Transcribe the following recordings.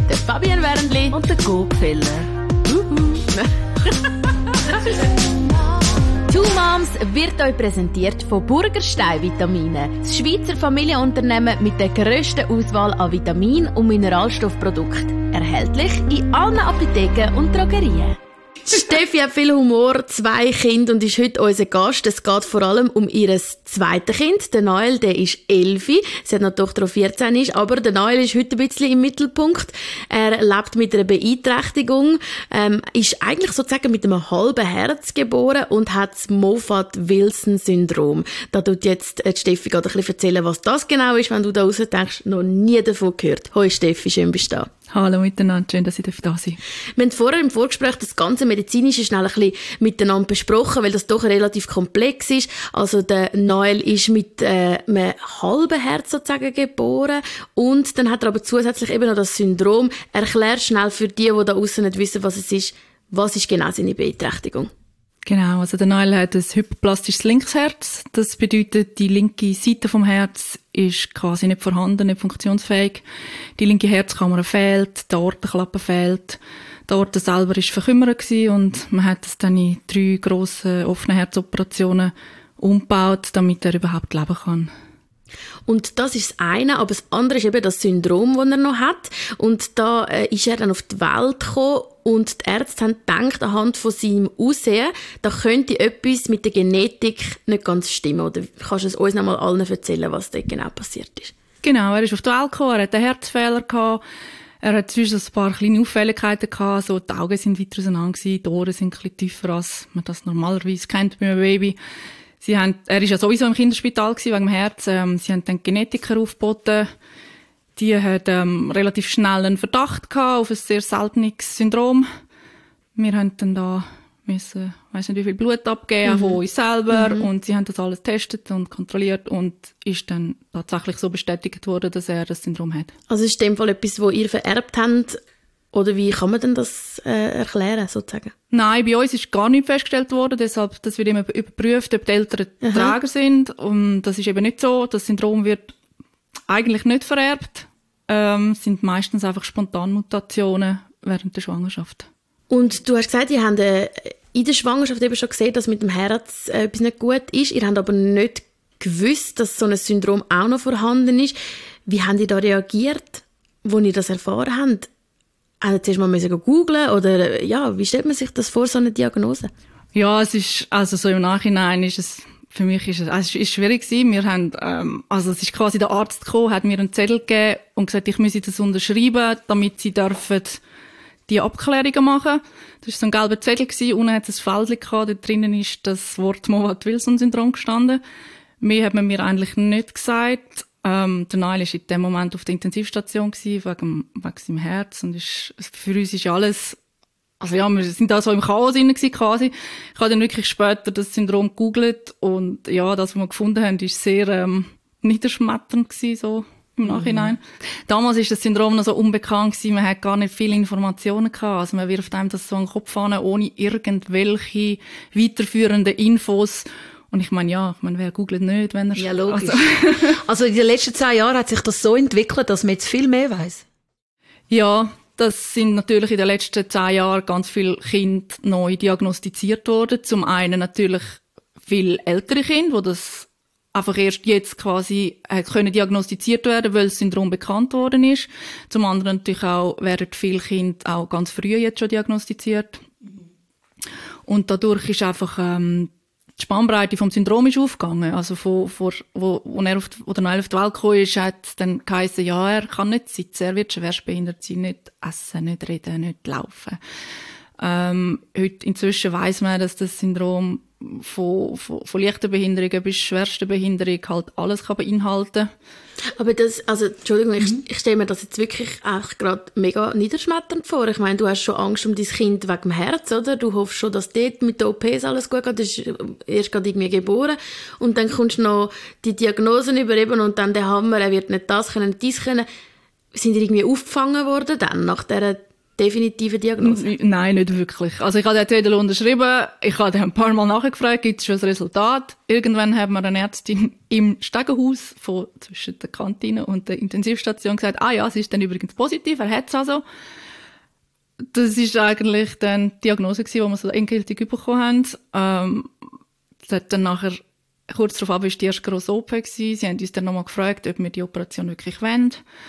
der Fabian Wernli und der Gopfeller. Two Moms wird euch präsentiert von Burgerstein Vitamine, das Schweizer Familienunternehmen mit der grössten Auswahl an Vitamin- und Mineralstoffprodukten. Erhältlich in allen Apotheken und Drogerien. Steffi hat viel Humor, 2 Kinder und ist heute unser Gast. Es geht vor allem um ihr zweites Kind. Der Noel, der ist 11. Sie hat noch eine Tochter, die 14 ist. Aber der Noel ist heute ein bisschen im Mittelpunkt. Er lebt mit einer Beeinträchtigung, ist eigentlich sozusagen mit einem halben Herz geboren und hat das Moffat-Wilson-Syndrom. Da tut jetzt Steffi gerade ein bisschen erzählen, was das genau ist, wenn du da raus denkst, noch nie davon gehört. Hoi Steffi, schön bist du da. Hallo miteinander, schön, dass ich da sein darf. Wir haben vorher im Vorgespräch das ganze Medizinische schnell ein bisschen miteinander besprochen, weil das doch relativ komplex ist. Also der Noel ist mit einem halben Herz sozusagen geboren und dann hat er aber zusätzlich eben noch das Syndrom. Erklär schnell für die da aussen nicht wissen, was es ist, was ist genau seine Beeinträchtigung? Genau, also der Noel hat ein hyperplastisches Linksherz. Das bedeutet, die linke Seite vom Herz ist quasi nicht vorhanden, nicht funktionsfähig. Die linke Herzkammer fehlt, die Aortenklappe fehlt. Die Aorte selber war verkümmert und man hat es dann in 3 grossen offenen Herzoperationen umgebaut, damit er überhaupt leben kann. Und das ist das eine, aber das andere ist eben das Syndrom, das er noch hat. Und da ist er dann auf die Welt gekommen und die Ärzte haben gedacht, anhand von seinem Aussehen, da könnte etwas mit der Genetik nicht ganz stimmen. Oder kannst du es uns noch mal allen erzählen, was dort genau passiert ist? Genau, er ist auf die Welt gekommen, er hat einen Herzfehler gehabt, er hat zwischen ein paar kleine Auffälligkeiten gehabt, so die Augen sind weiter auseinander gewesen, die Ohren sind ein bisschen tiefer, als man das normalerweise kennt bei einem Baby. Er ist ja sowieso im Kinderspital gewesen, wegen dem Herz. Sie haben dann Genetiker aufgeboten. Die hat relativ schnell einen Verdacht gehabt auf ein sehr seltenes Syndrom. Wir haben dann da müssen, weiss nicht wie viel Blut abgeben von uns selber. Und sie haben das alles getestet und kontrolliert und ist dann tatsächlich so bestätigt worden, dass er das Syndrom hat. Also ist in dem Fall etwas, das ihr vererbt habt? Oder wie kann man denn das erklären, sozusagen? Nein, bei uns ist gar nicht festgestellt worden, deshalb, das wird immer überprüft, ob die Eltern Träger sind. Und das ist eben nicht so. Das Syndrom wird eigentlich nicht vererbt. Sind meistens einfach Spontanmutationen während der Schwangerschaft. Und du hast gesagt, ihr habt in der Schwangerschaft eben schon gesehen, dass mit dem Herz etwas nicht gut ist. Ihr habt aber nicht gewusst, dass so ein Syndrom auch noch vorhanden ist. Wie habt ihr da reagiert, als ihr das erfahren habt? Zuerst mal googlen oder ja, wie stellt man sich das vor, so eine Diagnose? Ja, es ist, also so im Nachhinein ist es, für mich ist es ist schwierig gewesen. Wir haben, also es ist quasi der Arzt gekommen, hat mir einen Zettel gegeben und gesagt, ich müsse das unterschreiben, damit sie dürfen die Abklärungen machen. Das war so ein gelber Zettel gewesen, unten hat es ein Feld gehabt, dort drinnen ist das Wort Moffat-Wilson-Syndrom gestanden. Mehr hat man mir eigentlich nicht gesagt. Der Noel war in dem Moment auf der Intensivstation wegen seinem Herz und für uns ist alles, also ja, wir sind da so im Chaos drin quasi. Ich habe dann wirklich später das Syndrom gegoogelt und ja, das, was wir gefunden haben, ist sehr niederschmetternd gewesen, so im Nachhinein. Damals ist das Syndrom noch so unbekannt gewesen, man hat gar nicht viele Informationen gehabt, also man wirft einem das so an den Kopf an, ohne irgendwelche weiterführenden Infos. Und ich meine, wer googelt nicht, wenn er... Ja, logisch. Also in den letzten 10 Jahren hat sich das so entwickelt, dass man jetzt viel mehr weiss. Ja, das sind natürlich in den letzten 10 Jahren ganz viele Kinder neu diagnostiziert worden. Zum einen natürlich viele ältere Kinder, die das einfach erst jetzt quasi können diagnostiziert werden, weil das Syndrom bekannt worden ist. Zum anderen natürlich auch werden viele Kinder auch ganz früh jetzt schon diagnostiziert. Und dadurch ist einfach die Spannbreite vom Syndrom ist aufgegangen. Also wo der Noel auf die Welt gekommen ist, hat dann geheißen, ja, er kann nicht sitzen, er wird schwerstbehindert sein, nicht essen, nicht reden, nicht laufen. Heute inzwischen weiss man, dass das Syndrom von leichter Behinderung bis schwerster Behinderung halt alles kann beinhalten. Aber das, also, Entschuldigung, ich stelle mir das jetzt wirklich auch gerade mega niederschmetternd vor. Ich meine, du hast schon Angst um dein Kind wegen dem Herz, oder? Du hoffst schon, dass dort mit den OPs alles gut geht. Das ist erst gerade irgendwie geboren. Und dann kommst du noch die Diagnosen über eben und dann der Hammer, er wird nicht das können, nicht dies können. Sind die irgendwie aufgefangen worden dann, nach dieser definitiven Diagnose? Nein, nicht wirklich. Also ich habe den Zettel unterschrieben, ich habe ein paar Mal nachgefragt, gibt es schon ein Resultat? Irgendwann hat mir eine Ärztin im Stegenhaus zwischen der Kantine und der Intensivstation gesagt, ja, es ist dann übrigens positiv, er hat es also. Das ist eigentlich dann die Diagnose gewesen, die wir so endgültig bekommen haben. Das hat dann nachher, kurz darauf war die erste grosse OP gewesen. Sie haben uns dann nochmal gefragt, ob wir die Operation wirklich wollen.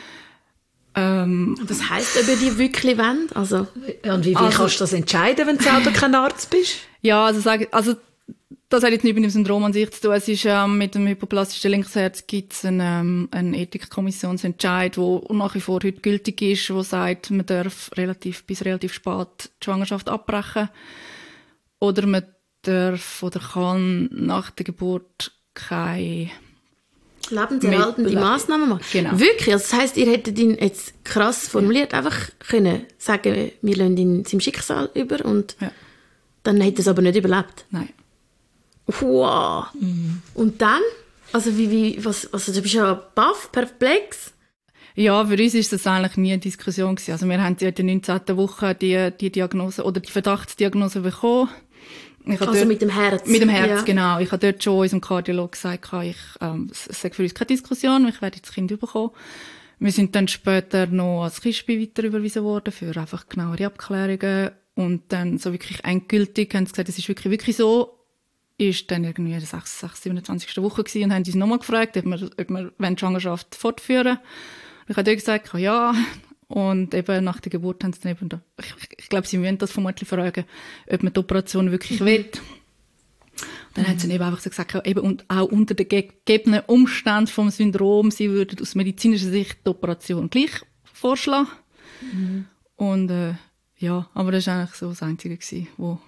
Was heisst, ob ihr die wirklich wollt? Also, und wie kannst du das entscheiden, wenn du selber kein Arzt bist? Ja, das hat jetzt nicht mit dem Syndrom an sich zu tun. Es ist, mit dem hypoplastischen Linksherz gibt es einen Ethikkommissionsentscheid, der nach wie vor heute gültig ist, der sagt, man darf bis relativ spät die Schwangerschaft abbrechen. Oder man darf oder kann nach der Geburt keine lebenserhaltende Massnahmen machen. Genau. Wirklich? Also das heisst, ihr hättet ihn jetzt krass formuliert einfach können sagen, wir lassen ihn seinem Schicksal über und dann hätte er es aber nicht überlebt? Nein. Wow. Mhm. Und dann? Also also du bist ja baff, perplex. Ja, für uns ist das eigentlich nie eine Diskussion gewesen. Also wir haben in der 19. Woche die Diagnose oder die Verdachtsdiagnose bekommen. Mit dem Herz? Mit dem Herz, genau. Ich habe dort schon unserem Kardiologen gesagt, es sei für uns keine Diskussion, ich werde jetzt das Kind bekommen. Wir sind dann später noch als Kispi weiter überwiesen worden für einfach genauere Abklärungen. Und dann so wirklich endgültig haben sie gesagt, es ist wirklich so. Ist dann irgendwie in der 27. Woche gewesen und haben uns nochmal gefragt, ob wir die Schwangerschaft fortführen wollen. Ich habe dort gesagt, ja. Und eben nach der Geburt haben sie dann eben, ich glaube, sie müssen das vermutlich fragen, ob man die Operation wirklich will. Dann haben sie eben einfach so gesagt, eben und auch unter den gegebenen Umständen vom Syndrom, sie würden aus medizinischer Sicht die Operation gleich vorschlagen. Mhm. Und aber das war eigentlich so das Einzige gewesen, wo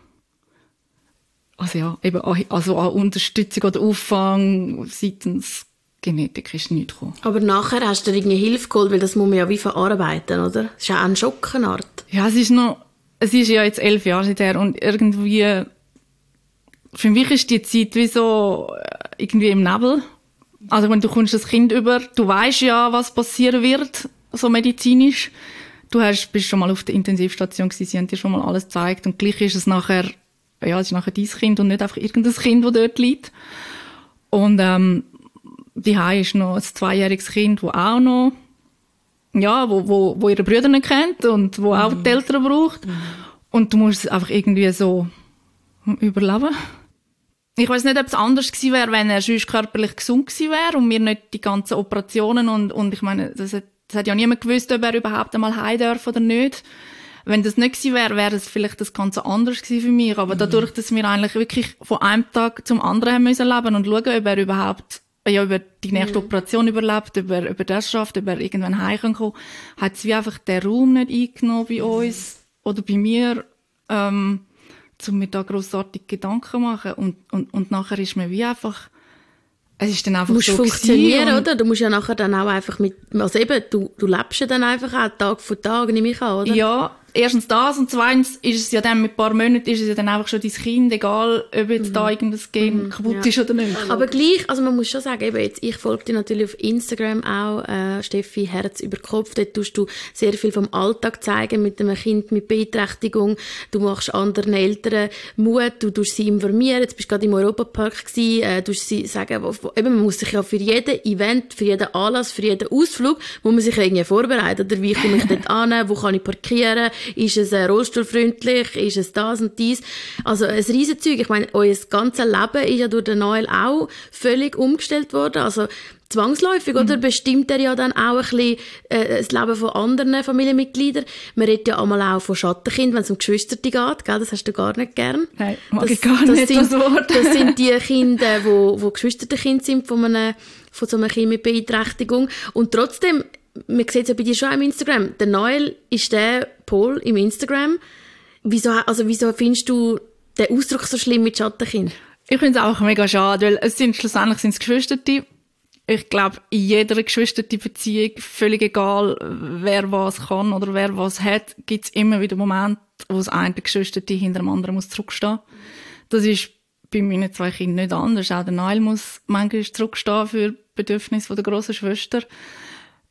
an Unterstützung oder Auffang seitens Genetik ist nicht gekommen. Aber nachher hast du dir irgendwie Hilfe geholt, weil das muss man ja wie verarbeiten, oder? Das ist ja auch ein Schock, eine Art. Ja, es ist ja jetzt 11 Jahre seither und irgendwie, für mich ist die Zeit wie so irgendwie im Nebel. Also wenn du kommst das Kind über, du weißt ja, was passieren wird, so medizinisch. Bist schon mal auf der Intensivstation gewesen, sie haben dir schon mal alles gezeigt und gleich ist es nachher dein Kind und nicht einfach irgendein Kind, das dort liegt. Und daheim ist noch ein 2-jähriges Kind, das auch noch, wo ihre Brüder nicht kennt und wo auch die Eltern braucht. Und du musst es einfach irgendwie so überleben. Ich weiss nicht, ob es anders gewesen wäre, wenn er sonst körperlich gesund gewesen wäre und wir nicht die ganzen Operationen und ich meine, das hat ja niemand gewusst, ob er überhaupt einmal heim darf oder nicht. Wenn das nicht gewesen wäre, wäre es vielleicht das Ganze anders gewesen für mich. Aber dadurch, dass wir eigentlich wirklich von einem Tag zum anderen haben müssen leben und schauen, ob er überhaupt über die nächste Operation überlebt, ob er das schafft, ob er irgendwann heimkommen kann, hat es wie einfach den Raum nicht eingenommen bei uns oder bei mir, um mir da grossartig Gedanken zu machen. Und nachher ist mir wie einfach, es ist dann einfach so funktionieren, oder? Du musst ja nachher dann auch einfach also eben, du lebst ja dann einfach auch Tag für Tag, nehme ich an, oder? Ja, erstens das und zweitens ist es ja dann mit ein paar Monaten ist es ja dann einfach schon dein Kind, egal ob jetzt da irgendein Gen kaputt ist oder nicht. Aber gleich, also man muss schon sagen, eben jetzt, ich folge dir natürlich auf Instagram auch, Steffi Herz über Kopf, dort tust du sehr viel vom Alltag zeigen mit einem Kind mit Beeinträchtigung, du machst anderen Eltern Mut, du tust sie informieren, jetzt bist du gerade im Europapark gewesen, tust sie sagen, eben man muss sich ja für jeden Event, für jeden Anlass, für jeden Ausflug, muss man sich ja irgendwie vorbereiten, oder wie komme ich dort an, wo kann ich parkieren, ist es rollstuhlfreundlich, ist es das und dies. Also ein Riesenzeug. Ich meine, euer ganzes Leben ist ja durch den Noel auch völlig umgestellt worden. Also zwangsläufig, oder? Bestimmt er ja dann auch ein bisschen das Leben von anderen Familienmitgliedern. Man redet ja einmal auch von Schattenkind, wenn es um Geschwister geht, gell? Das hast du gar nicht gern. Nein, mag ich gar nicht, das Wort. Das sind die Kinder, die Geschwisterkind sind von so einem Kind mit Beeinträchtigung. Und trotzdem, man sieht es ja bei dir schon im Instagram. Der Noel ist der Pol im Instagram. Wieso findest du den Ausdruck so schlimm mit Schattenkind? Ich finde es auch mega schade, weil schlussendlich sind es Geschwisterte. Ich glaube, in jeder Geschwisterbeziehung, völlig egal, wer was kann oder wer was hat, gibt es immer wieder Momente, wo das eine Geschwisterte hinter dem anderen muss zurückstehen. Das ist bei meinen 2 Kindern nicht anders. Auch der Noel muss manchmal zurückstehen für Bedürfnisse der grossen Schwester.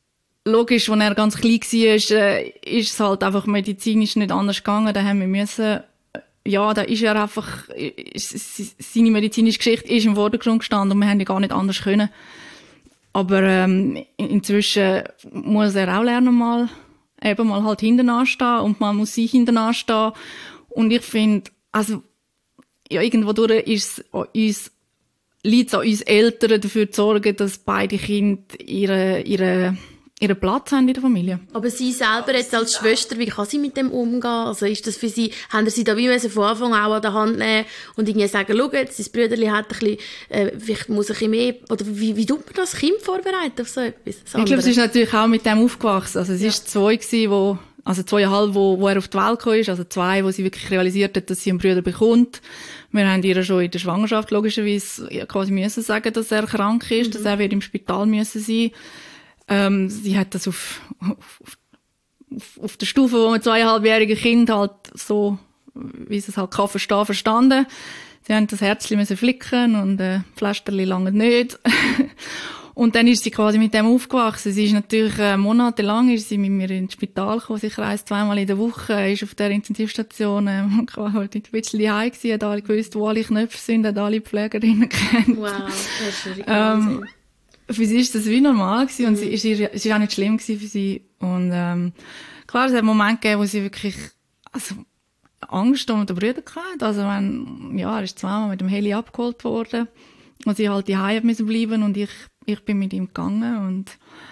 logisch, als er ganz klein war, ist es halt einfach medizinisch nicht anders gegangen. Da haben wir müssen, ja, da ist er einfach, seine medizinische Geschichte ist im Vordergrund gestanden und wir haben ja gar nicht anders können. Aber inzwischen muss er auch lernen, mal halt hinten anstehen und man muss sich hinten anstehen. Und ich finde, also, ja, irgendwo durch liegt es an uns Eltern, dafür zu sorgen, dass beide Kinder ihren Platz haben in der Familie. Aber sie selber jetzt als Schwester, wie kann sie mit dem umgehen? Also ist das für sie, haben sie da wie von Anfang an an der Hand nehmen und irgendwie sagen, schau jetzt, sein Brüderli hat ein bisschen, vielleicht muss ein bisschen mehr, oder wie tut man das Kind vorbereiten auf so etwas? Ich glaube, sie ist natürlich auch mit dem aufgewachsen. Also es ist 2 gewesen, 2,5, wo er auf die Welt gekommen ist, also 2, wo sie wirklich realisiert hat, dass sie einen Bruder bekommt. Wir haben ihr schon in der Schwangerschaft logischerweise quasi müssen sagen, dass er krank ist, dass er wird im Spital müssen sein. Sie hat das auf der Stufe, wo man 2,5-jährige Kind halt so, wie sie es halt kann verstanden. Sie haben das Herzchen müssen flicken und Pflasterli lange nicht. Und dann ist sie quasi mit dem aufgewachsen. Sie ist natürlich monatelang ist sie mit mir ins Spital gekommen. Sie reist 2-mal in der Woche, ist auf der Intensivstation quasi ein bisschen daheim gewesen, hat alle gewusst, wo alle Knöpfe sind, hat alle Pflegerinnen kennt. Wow, das ist wirklich Wahnsinn. Für sie ist das wie normal gewesen und es ist auch nicht schlimm gewesen für sie. Und klar, es hat Momente gegeben, wo sie wirklich Angst um den Bruder hatte. Also er ist 2-mal mit dem Heli abgeholt worden und sie halt daheim müssen bleiben und ich bin mit ihm gegangen und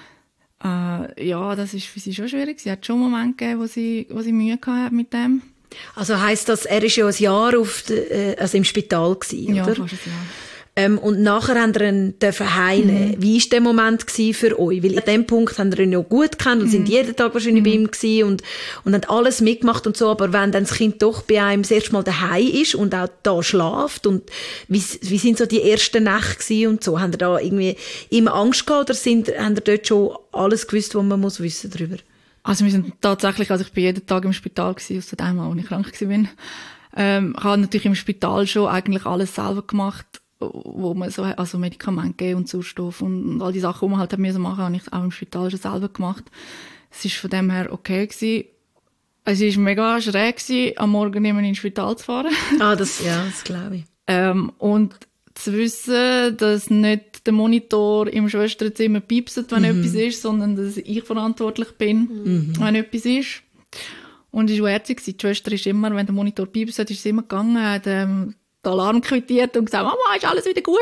das ist für sie schon schwierig. Sie hat schon Momente gegeben, wo sie Mühe hatte mit dem. Also heisst das, er ist ja ein Jahr im Spital gewesen, ja, oder? Fast ein Jahr. Und nachher haben wir ihn heimnehmen. Wie war der Moment für euch? Weil an dem Punkt haben wir ihn ja gut gekannt und sind jeden Tag wahrscheinlich bei ihm gewesen und haben alles mitgemacht und so. Aber wenn dann das Kind doch bei einem das erste Mal daheim ist und auch da schläft und wie sind so die ersten Nächte gewesen und so? Haben ihr da irgendwie immer Angst gehabt oder haben ihr dort schon alles gewusst, was man muss wissen darüber? Also wir sind tatsächlich, ich bin jeden Tag im Spital gewesen, ausser einmal, als ich krank war. Ich habe natürlich im Spital schon eigentlich alles selber gemacht, wo man so, also Medikamente geben und Sauerstoff und all die Sachen, die man halt machen musste, habe ich auch im Spital schon selber gemacht. Es war von dem her okay gewesen. Es war mega schräg gewesen, am Morgen immer ins Spital zu fahren. Das glaube ich. Und zu wissen, dass nicht der Monitor im Schwesternzimmer piepst, wenn etwas ist, sondern dass ich verantwortlich bin, wenn etwas ist. Und es war herzig. Die Schwester ist immer, wenn der Monitor piepst, ist sie immer gegangen, hat den Alarm quittiert und gesagt, Mama, ist alles wieder gut.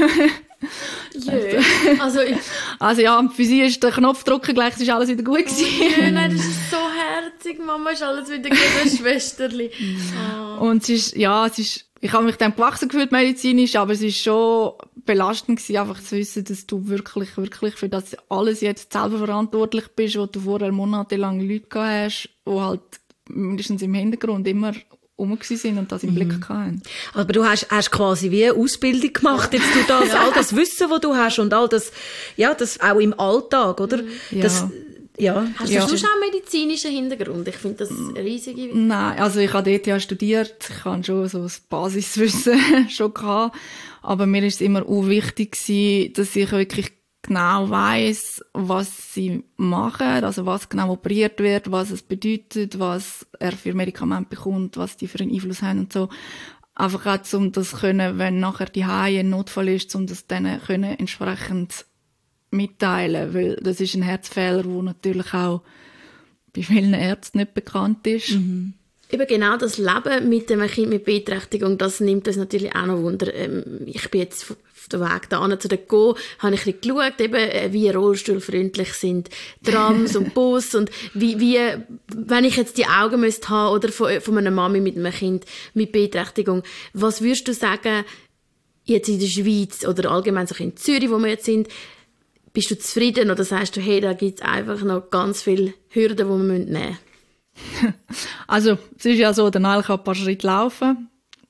Also ja, für sie ist der Knopf drücken gleich, es ist alles wieder gut gewesen. Nein, das ist so herzig, Mama, ist alles wieder gut, das Schwesterli. Und ich habe mich dann gewachsen gefühlt medizinisch, aber es ist schon belastend gewesen, einfach zu wissen, dass du wirklich für das alles jetzt selber verantwortlich bist, wo du vorher monatelang Leute gehabt hast, die halt mindestens im Hintergrund immer sind und das im Blick hatten. Aber du hast quasi wie eine Ausbildung gemacht, jetzt du all das Wissen, das du hast und all das, das auch im Alltag, oder? Hast du schon einen medizinischen Hintergrund? Ich finde das riesig. Nein, also ich habe dort studiert, ich habe schon so das Basiswissen schon gehabt, aber mir ist es immer auch wichtig gewesen, dass ich wirklich genau weiss, was sie machen, also was genau operiert wird, was es bedeutet, was er für Medikamente bekommt, was die für einen Einfluss haben und so. Einfach auch, um das können, wenn nachher die Haie ein Notfall ist, um das dann können entsprechend mitteilen, weil das ist ein Herzfehler, der natürlich auch bei vielen Ärzten nicht bekannt ist. Eben genau das Leben mit einem Kind mit Beeinträchtigung, das nimmt uns natürlich auch noch Wunder. Ich bin jetzt auf dem Weg da zu der Go, habe ich ein bisschen geschaut, eben, wie rollstuhlfreundlich sind Trams und Bus und wie, wenn ich jetzt die Augen müsste haben oder von einer Mami mit einem Kind mit Beeinträchtigung, was würdest du sagen, jetzt in der Schweiz oder allgemein so in Zürich, wo wir jetzt sind, bist du zufrieden oder sagst du, hey, da gibt es einfach noch ganz viele Hürden, die wir nehmen müssen? Also, es ist ja so, der Nile kann ein paar Schritte laufen.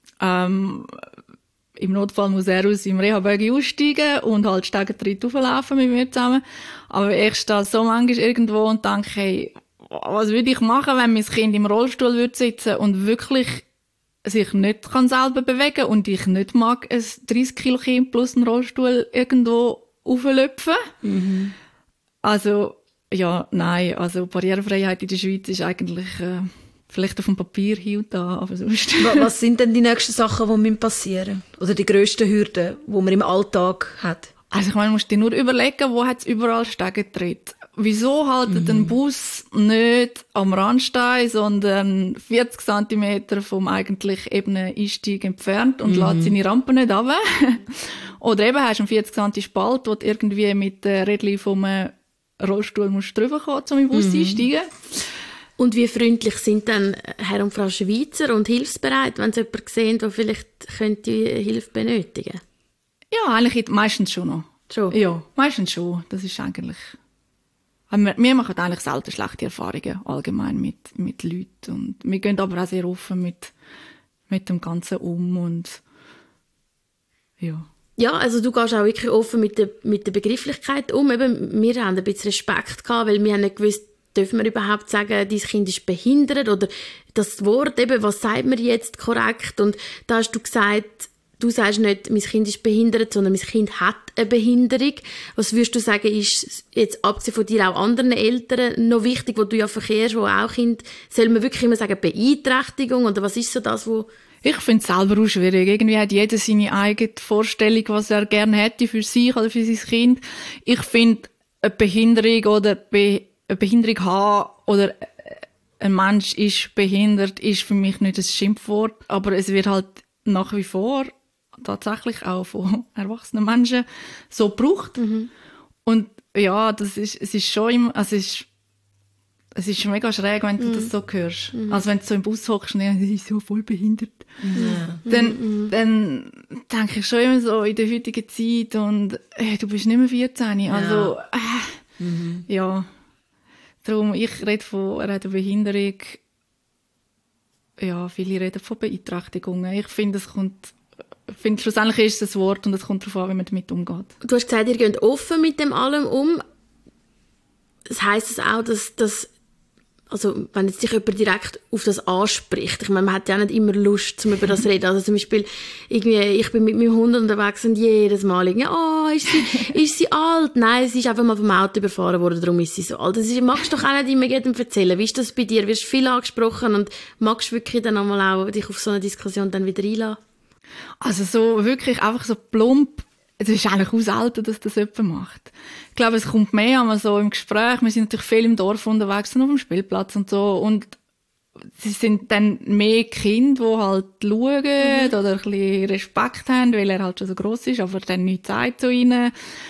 Im Notfall muss er aus dem Reha-Buggy aussteigen und halt Stegentritt rauflaufen mit mir zusammen. Aber ich stehe so manchmal irgendwo und denke, hey, was würde ich machen, wenn mein Kind im Rollstuhl würde sitzen und wirklich sich nicht kann selber bewegen und ich nicht mag ein 30 Kilo Kind plus einen Rollstuhl irgendwo rauflöpfen. Also, ja, nein, also Barrierefreiheit in der Schweiz ist eigentlich vielleicht auf dem Papier hier und da, aber sonst. Was sind denn die nächsten Sachen, die passieren müssen? Oder die grössten Hürden, die man im Alltag hat? Also ich meine, du musst dir nur überlegen, wo hat es überall Stegentritt. Wieso haltet ein Bus nicht am Randstein, sondern 40 cm vom eigentlich ebenen Einstieg entfernt und lässt seine Rampe nicht runter? Oder eben hast du einen 40 cm Spalt, wo du irgendwie mit dem Rädchen vom Rollstuhl musst drüber kommen, um in den Bus einsteigen. Und wie freundlich sind dann Herr und Frau Schweizer und hilfsbereit, wenn sie jemanden sehen, der vielleicht könnte Hilfe benötigen? Ja, eigentlich meistens schon noch. Schon? Ja, meistens schon. Das ist eigentlich... Wir machen eigentlich selten schlechte Erfahrungen allgemein mit Leuten. Und wir gehen aber auch sehr offen mit dem Ganzen um. Und ja. Ja, also du gehst auch wirklich offen mit der Begrifflichkeit um. Eben, wir haben ein bisschen Respekt gehabt, weil wir haben nicht gewusst, dürfen wir überhaupt sagen, dein Kind ist behindert? Oder das Wort eben, was sagt man jetzt korrekt? Und da hast du gesagt, du sagst nicht, mein Kind ist behindert, sondern mein Kind hat eine Behinderung. Was würdest du sagen, ist jetzt abgesehen von dir auch anderen Eltern noch wichtig, wo du ja verkehrst, wo auch Kind, soll man wirklich immer sagen Beeinträchtigung? Oder was ist so das, wo... Ich finde es selber auch schwierig. Irgendwie hat jeder seine eigene Vorstellung, was er gerne hätte für sich oder für sein Kind. Ich finde, eine Behinderung oder eine Behinderung haben oder ein Mensch ist behindert, ist für mich nicht ein Schimpfwort, aber es wird halt nach wie vor tatsächlich auch von erwachsenen Menschen so gebraucht. Und ja, es ist schon immer, also es ist mega schräg, wenn du das so hörst. Also wenn du so im Bus hockst und denkst, sie ist so voll behindert. Dann denke ich schon immer so in der heutigen Zeit und du bist nicht mehr 14. Also, ja. Darum, ich rede von einer Behinderung. Ja, viele reden von Beeinträchtigungen. Ich finde, schlussendlich ist es ein Wort und es kommt darauf an, wie man damit umgeht. Du hast gesagt, ihr geht offen mit dem allem um. Das heisst es auch, dass also wenn jetzt sich jemand direkt auf das anspricht, ich meine, man hat ja nicht immer Lust, über das zu reden. Also zum Beispiel, irgendwie, ich bin mit meinem Hund unterwegs und jedes Mal irgendwie, ist sie alt? Nein, sie ist einfach mal vom Auto überfahren worden, darum ist sie so alt. Das magst du doch auch nicht immer jedem erzählen. Wie ist das bei dir? Wirst du viel angesprochen und magst du wirklich dann einmal auch dich auf so eine Diskussion dann wieder einlassen? Also so wirklich einfach so plump. Es ist eigentlich auch selten, dass das jemand macht. Ich glaube, es kommt mehr einmal so im Gespräch. Wir sind natürlich viel im Dorf unterwegs und auf dem Spielplatz und so. Und sie sind dann mehr Kinder, die halt schauen oder ein bisschen Respekt haben, weil er halt schon so gross ist, aber dann nichts sagt zu ihnen.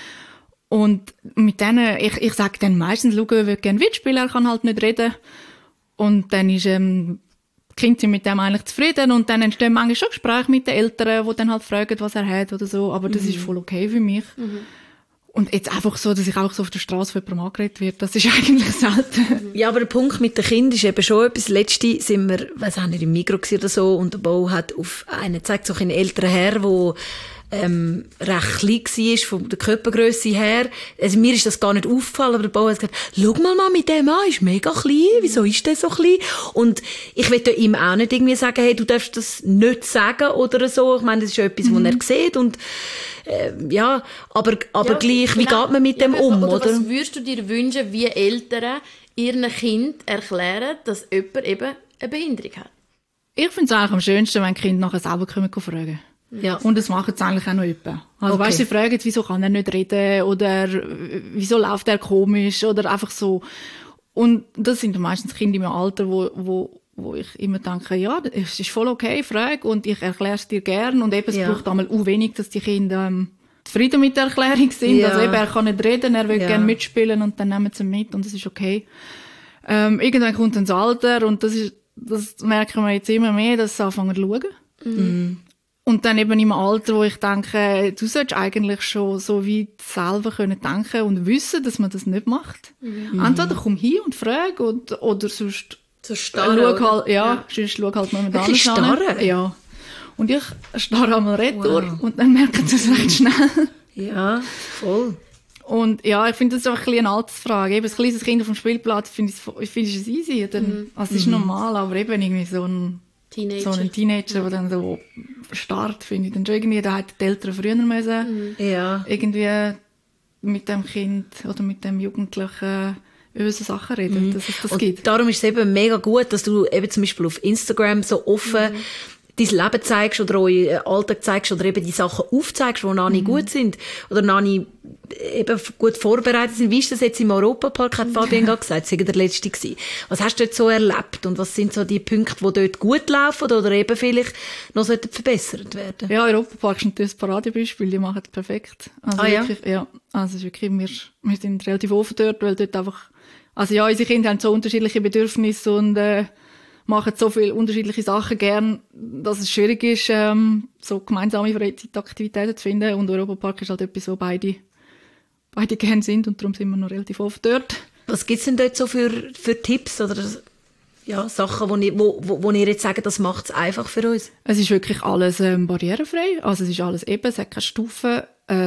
Und mit denen, ich sage dann meistens, schau, ich würde gerne mitspielen, er kann halt nicht reden. Und dann ist die Kinder sind mit dem eigentlich zufrieden und dann entstehen manchmal schon Gespräche mit den Eltern, die dann halt fragen, was er hat oder so, aber das ist voll okay für mich. Und jetzt einfach so, dass ich auch so auf der Straße von jemandem angeredet werde, das ist eigentlich selten. Ja, aber der Punkt mit den Kindern ist eben schon etwas. Letzte sind wir, weiss auch nicht, im Migros oder so, und der Bau hat auf einen gezeigt, so einen älteren Herr, der recht klein war, von der Körpergrösse her. Also mir ist das gar nicht aufgefallen, aber der Bau hat gesagt, schau mal mit dem an, ist mega klein, wieso ist der so klein? Und ich will ihm auch nicht irgendwie sagen, hey, du darfst das nicht sagen oder so. Ich meine, das ist etwas, was er sieht und ja, aber ja, gleich, wie geht man mit dem um, oder? Was würdest du dir wünschen, wie Eltern ihren Kind erklären, dass jemand eben eine Behinderung hat? Ich finde es eigentlich am schönsten, wenn die Kinder nachher selber fragen können. Ja. Und das machen sie eigentlich auch noch jemand. Also weißt, sie fragen, wieso kann er nicht reden oder wieso läuft er komisch oder einfach so. Und das sind meistens Kinder im Alter, wo ich immer denke, ja, es ist voll okay, frag und ich erkläre es dir gern. Und eben, es braucht einmal auch wenig, dass die Kinder zufrieden mit der Erklärung sind. Ja. Also eben, er kann nicht reden, er will gerne mitspielen und dann nehmen sie mit und das ist okay. Irgendwann kommt dann das Alter und das merken wir jetzt immer mehr, dass sie anfangen zu schauen. Und dann eben im Alter, wo ich denke, du solltest eigentlich schon so weit selber können denken und wissen, dass man das nicht macht. Entweder komm hier und frag oder sonst so starren, schau halt, sonst schau halt noch mit alles starren? Ja. Und ich starre einmal retour und dann merken sie es recht schnell. Ja, voll. Und ja, ich finde das einfach ein eine Altersfrage. Eben ein kleines Kind auf dem Spielplatz finde ich es easy. Dann, also es ist normal, aber eben irgendwie so ein Teenager, der dann so starrt, finde ich. Dann schon irgendwie, da hätten die Eltern früher müssen. Irgendwie mit dem Kind oder mit dem Jugendlichen über so Sachen reden, dass es das und gibt. Darum ist es eben mega gut, dass du eben zum Beispiel auf Instagram so offen dein Leben zeigst oder euren Alltag zeigst oder eben die Sachen aufzeigst, die noch nicht gut sind oder noch nicht eben gut vorbereitet sind. Wie ist das jetzt im Europapark, hat Fabian gerade gesagt, das war der letzte gewesen. Was hast du dort so erlebt und was sind so die Punkte, die dort gut laufen oder eben vielleicht noch verbessert werden? Ja, Europapark ist natürlich das Paradebeispiel, die machen es perfekt. Also wirklich, ja, also es ist wirklich, wir sind relativ offen dort, weil dort einfach, also ja, unsere Kinder haben so unterschiedliche Bedürfnisse und machen so viele unterschiedliche Sachen gern, dass es schwierig ist, so gemeinsame Freizeitaktivitäten zu finden. Und Europapark ist halt etwas, wo beide gern sind und darum sind wir noch relativ oft dort. Was gibt's denn dort so für Tipps oder ja, Sachen, wo ihr jetzt sagt, das macht es einfach für uns? Es ist wirklich alles barrierefrei, also es ist alles eben, es hat keine Stufen.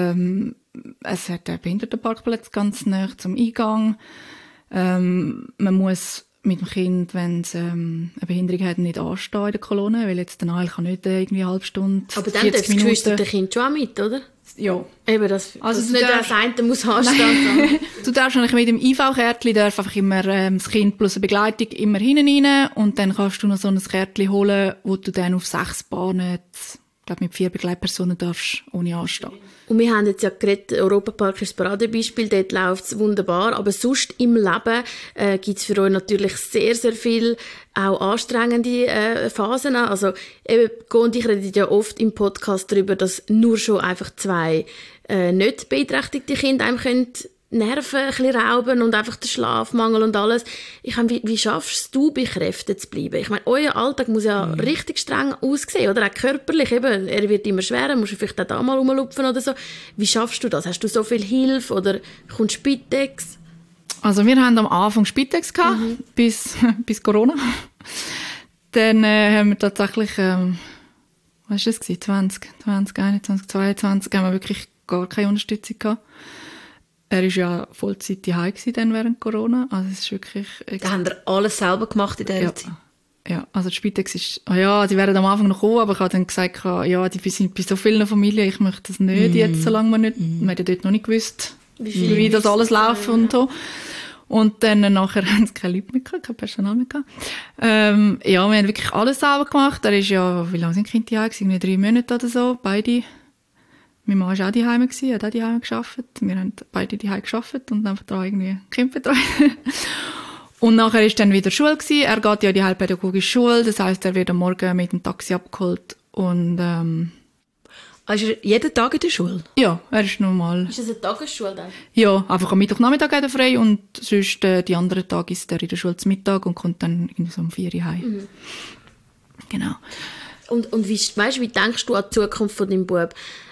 Es hat einen Behindertenparkplatz ganz nah zum Eingang. Man muss mit dem Kind, wenn es eine Behinderung hat, nicht anstehen in der Kolonne, weil jetzt der Nail kann nicht irgendwie eine halbe Stunde, aber dann darf das geschwisterte Kind schon auch mit, oder? Ja. Eben, das nicht das eine muss anstehen. Du darfst eigentlich mit dem IV-Kärtchen einfach immer das Kind plus eine Begleitung immer hinein rein und dann kannst du noch so ein Kärtchen holen, wo du dann auf 6 Bahnen, ich glaube mit 4 Begleitpersonen darfst ohne anstehen. Und wir haben jetzt ja geredet, Europapark ist das Paradebeispiel, dort läuft es wunderbar, aber sonst im Leben gibt es für euch natürlich sehr, sehr viel auch anstrengende Phasen. Also eben, Go und ich reden ja oft im Podcast darüber, dass nur schon einfach 2 nicht beeinträchtigte Kinder einem können Nerven ein bisschen rauben und einfach der Schlafmangel und alles. Ich meine, wie schaffst du, bei Kräften zu bleiben? Ich meine, euer Alltag muss ja richtig streng aussehen, oder? Auch körperlich, eben. Er wird immer schwerer, musst du vielleicht auch da mal rumlupfen oder so. Wie schaffst du das? Hast du so viel Hilfe oder kommt Spitex? Also wir haben am Anfang Spitex gehabt, bis Corona. Dann haben wir tatsächlich, was war das? 2021, 22 haben wir wirklich gar keine Unterstützung gehabt. Er war ja Vollzeit daheim dann während Corona. Also es ist wirklich... Da haben wir alles selber gemacht in dieser Zeit. Ja, also die Spitex ist... ja, die werden am Anfang noch kommen, aber ich habe dann gesagt, ja, die sind bei so vielen Familien, ich möchte das nicht jetzt, solange wir nicht... Wir haben ja dort noch nicht gewusst, wie das alles läuft und so. Und dann nachher haben sie keine Leute mehr gehabt, kein Personal mehr gehabt. Ja, wir haben wirklich alles selber gemacht. Er ist ja... Wie lange sind die Kinder daheim gewesen? Irgendwie 3 Monate oder so, beide. Mein Mann war auch daheim, hat auch daheim gearbeitet. Wir haben beide daheim gearbeitet und einfach da irgendwie Kind betreut. Und nachher war dann wieder Schule gewesen. Er geht ja in die heilpädagogische Schule, das heisst, er wird am Morgen mit dem Taxi abgeholt und Also ist er jeden Tag in der Schule? Ja, er ist normal. Ist das eine Tagesschule dann? Ja, einfach am Mittwochnachmittag hat er frei und sonst die anderen Tage ist er in der Schule zum Mittag und kommt dann irgendwie so um 4 Uhr heim. Genau. Und wie denkst du an die Zukunft von deinem Bub?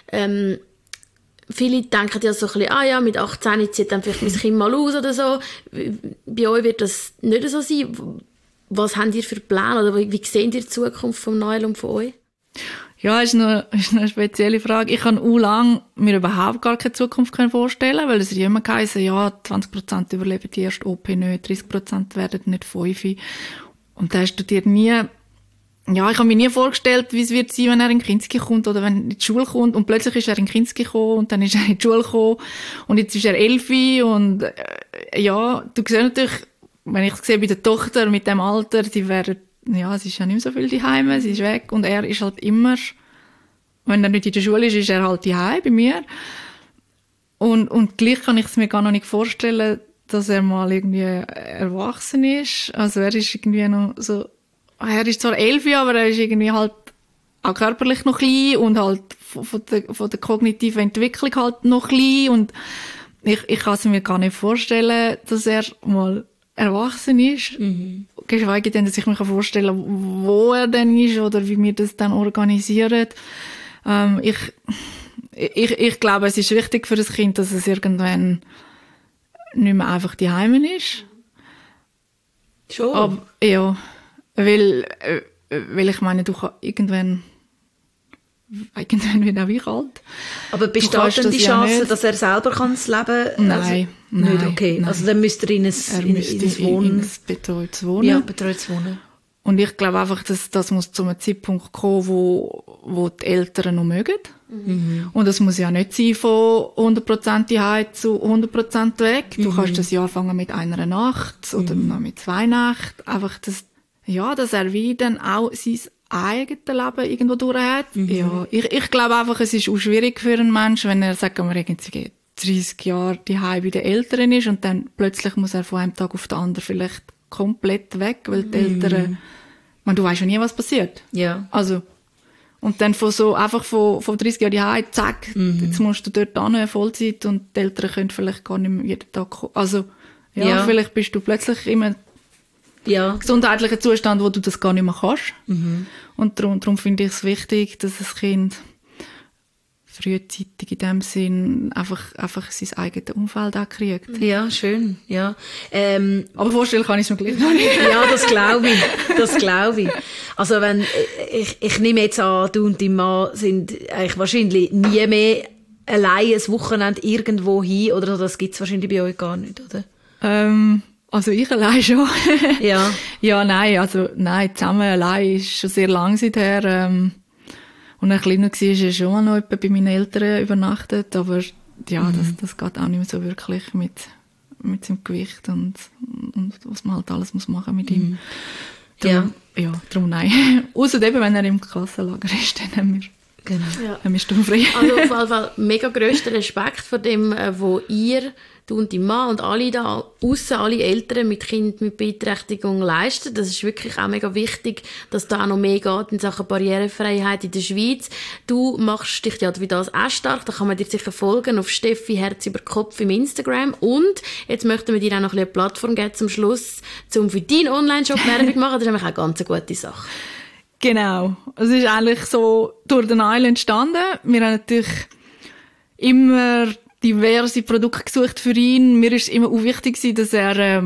Viele denken ja so ein bisschen, ja, mit 18 zieht dann vielleicht mein Kind mal aus oder so. Bei euch wird das nicht so sein. Was habt ihr für Pläne oder wie seht ihr die Zukunft von Noel und von euch? Ja, ist eine spezielle Frage. Ich kann lange mir überhaupt gar keine Zukunft vorstellen, weil es ja immer geheißen, ja, 20% überleben die erste OP nicht, 30% werden nicht 5. Und da hast du dir nie... Ja, ich habe mir nie vorgestellt, wie es wird sein, wenn er in Kinski kommt oder wenn er in die Schule kommt. Und plötzlich ist er in Kinski gekommen und dann ist er in die Schule gekommen und jetzt ist er 11 und ja, du siehst natürlich, wenn ich es sehe bei der Tochter mit dem Alter, sie ist ja nicht mehr so viel daheim, sie ist weg und er ist halt immer, wenn er nicht in der Schule ist er halt daheim bei mir. Und gleich kann ich es mir gar noch nicht vorstellen, dass er mal irgendwie erwachsen ist. Also er ist irgendwie noch so, er ist zwar 11, aber er ist irgendwie halt auch körperlich noch klein und halt von der kognitiven Entwicklung halt noch klein und ich kann es mir gar nicht vorstellen, dass er mal erwachsen ist. Geschweige denn, dass ich mir vorstellen kann, wo er denn ist oder wie wir das dann organisieren. Ich glaube, es ist wichtig für das Kind, dass es irgendwann nicht mehr einfach daheim ist. Schon? Aber, ja. Weil ich meine, du kannst irgendwann wird auch ich alt. Aber besteht denn die Chance, ja, dass er selber das Leben... Nein. Nicht, okay. Nein. Also dann müsste er in ein betreutes Wohnen. Ja, betreutes Wohnen. Und ich glaube einfach, dass das muss zu einem Zeitpunkt kommen, wo die Eltern noch mögen. Und das muss ja nicht sein von 100% daheim zu 100% weg. Du kannst das ja anfangen mit einer Nacht oder noch mit 2 Nächten. Einfach, dass er wie dann auch sein eigenes Leben irgendwo durch hat. Ja, ich glaube einfach, es ist auch schwierig für einen Menschen, wenn er, sagen wir, irgendwie 30 Jahre daheim bei den Eltern ist und dann plötzlich muss er von einem Tag auf den anderen vielleicht komplett weg, weil die Eltern, du weißt ja nie, was passiert. Ja. Also, und dann von 30 Jahren daheim, zack, jetzt musst du dort hin, Vollzeit, und die Eltern können vielleicht gar nicht mehr jeden Tag kommen. Also, vielleicht bist du plötzlich in einem gesundheitlichen Zustand, wo du das gar nicht mehr kannst. Und darum finde ich es wichtig, dass das Kind frühzeitig in dem Sinn einfach sein eigenes Umfeld auch kriegt. Ja, schön, ja. Aber vorstellen kann ich es mir gleich noch nicht. Ja, das glaube ich. Also wenn, ich nehme jetzt an, du und dein Mann sind eigentlich wahrscheinlich nie mehr allein ein Wochenende irgendwo hin, oder das gibt es wahrscheinlich bei euch gar nicht, oder? Also ich allein schon. Ja. Ja, nein, zusammen allein ist schon sehr lang seither. Und ein kleiner war, ist er schon mal noch bei meinen Eltern übernachtet, aber ja, das geht auch nicht mehr so wirklich mit seinem Gewicht und was man halt alles muss machen mit ihm. Darum nein. Ausser eben, wenn er im Klassenlager ist, dann haben wir sturmfrei. Also auf jeden Fall mega grössten Respekt vor dem, wo du und dein Mann und alle da aussen, alle Eltern mit Kind mit Beeinträchtigung leisten. Das ist wirklich auch mega wichtig, dass da auch noch mehr geht in Sachen Barrierefreiheit in der Schweiz. Du machst dich ja wie das auch stark, da kann man dir sicher folgen auf Steffi Herz über Kopf im Instagram. Und jetzt möchten wir dir auch noch eine Plattform geben zum Schluss, um für deinen Online-Shop Werbung zu machen. Das ist nämlich auch eine ganz gute Sache. Genau. Es ist eigentlich so durch den Nile entstanden. Wir haben natürlich immer diverse Produkte gesucht für ihn. Mir ist es immer auch wichtig gewesen, dass er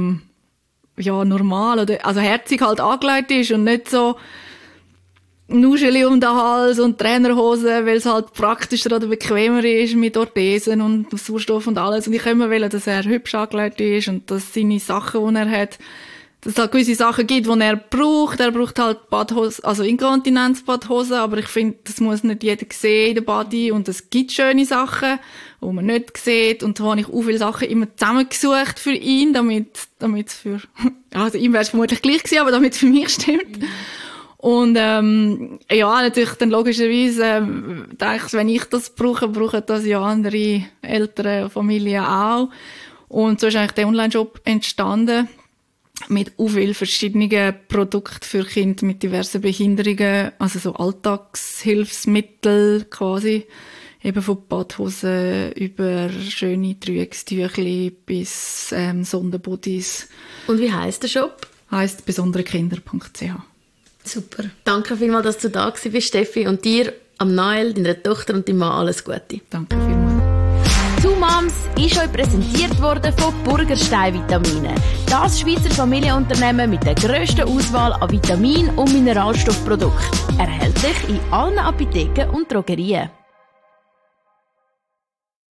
normal oder also herzig halt angelegt ist und nicht so Nuscheli um den Hals und Trainerhosen, weil es halt praktischer oder bequemer ist mit Orthesen und Sauerstoff und alles. Und ich immer wollte, dass er hübsch angelegt ist und dass seine Sachen, die er hat, dass es halt gewisse Sachen gibt, die er braucht. Er braucht halt Badhosen, also Inkontinenzbadhosen, aber ich finde, das muss nicht jeder sehen in der Body. Und es gibt schöne Sachen, die man nicht sieht. Und da habe ich auch viele Sachen immer zusammengesucht für ihn, damit es für, also ihm wäre es vermutlich gleich gewesen, aber damit es für mich stimmt. Und, natürlich dann logischerweise, denke ich, wenn ich das brauche, brauchen das ja andere Eltern, Familien auch. Und so ist eigentlich der Online-Shop entstanden. Mit auch vielen verschiedenen Produkten für Kinder mit diversen Behinderungen, also so Alltagshilfsmittel quasi, eben von Badhosen über schöne Trügstüchli bis Sonderbodies. Und wie heisst der Shop? Heisst besonderekinder.ch. Super. Danke vielmals, dass du da bist, Steffi, und dir, am Nael, deiner Tochter und deinem Mann alles Gute. Danke vielmals. Two Moms ist euch präsentiert worden von Burgerstein-Vitamine. Das Schweizer Familienunternehmen mit der grössten Auswahl an Vitamin- und Mineralstoffprodukten. Erhältlich in allen Apotheken und Drogerien.